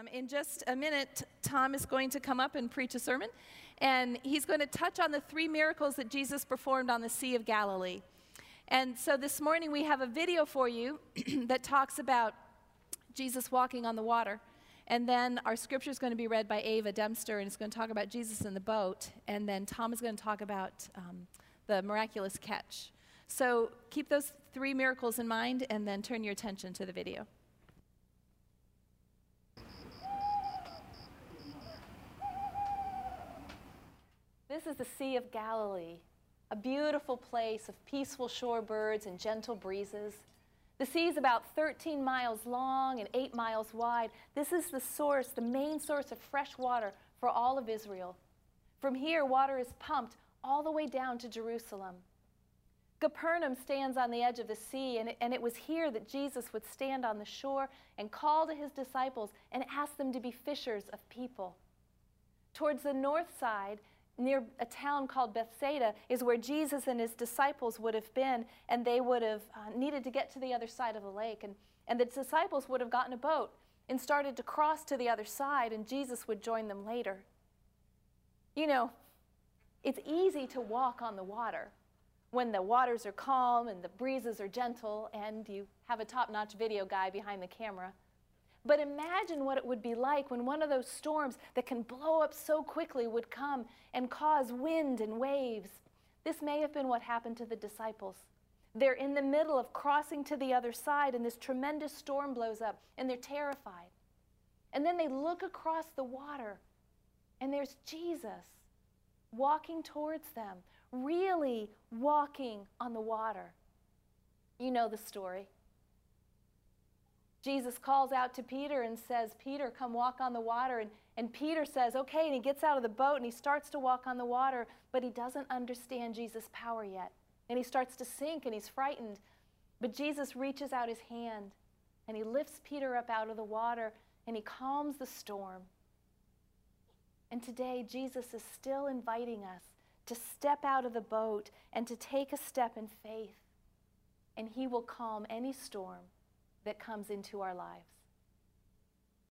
In just a minute, Tom is going to come up and preach a sermon, and he's going to touch on the 3 miracles that Jesus performed on the Sea of Galilee. And so this morning we have a video for you that talks about Jesus walking on the water. And then our scripture is going to be read by Ava Dempster, and it's going to talk about Jesus in the boat. And then Tom is going to talk about the miraculous catch. So keep those 3 miracles in mind, and then turn your attention to the video. This is the Sea of Galilee, a beautiful place of peaceful shorebirds and gentle breezes. The sea is about 13 miles long and 8 miles wide. This is the source, the main source of fresh water for all of Israel. From here, water is pumped all the way down to Jerusalem. Capernaum stands on the edge of the sea, and it was here that Jesus would stand on the shore and call to his disciples and ask them to be fishers of people. Towards the north side, near a town called Bethsaida, is where Jesus and his disciples would have been, and they would have needed to get to the other side of the lake. And the disciples would have gotten a boat and started to cross to the other side, and Jesus would join them later. You know, it's easy to walk on the water when the waters are calm and the breezes are gentle and you have a top-notch video guy behind the camera. But imagine what it would be like when one of those storms that can blow up so quickly would come and cause wind and waves. This may have been what happened to the disciples. They're in the middle of crossing to the other side, and this tremendous storm blows up, and they're terrified. And then they look across the water, and there's Jesus walking towards them, really walking on the water. You know the story. Jesus calls out to Peter and says, "Peter, come walk on the water." And Peter says, "Okay," and he gets out of the boat and he starts to walk on the water, but he doesn't understand Jesus' power yet. And he starts to sink and he's frightened. But Jesus reaches out his hand and he lifts Peter up out of the water and he calms the storm. And today, Jesus is still inviting us to step out of the boat and to take a step in faith. And he will calm any storm that comes into our lives.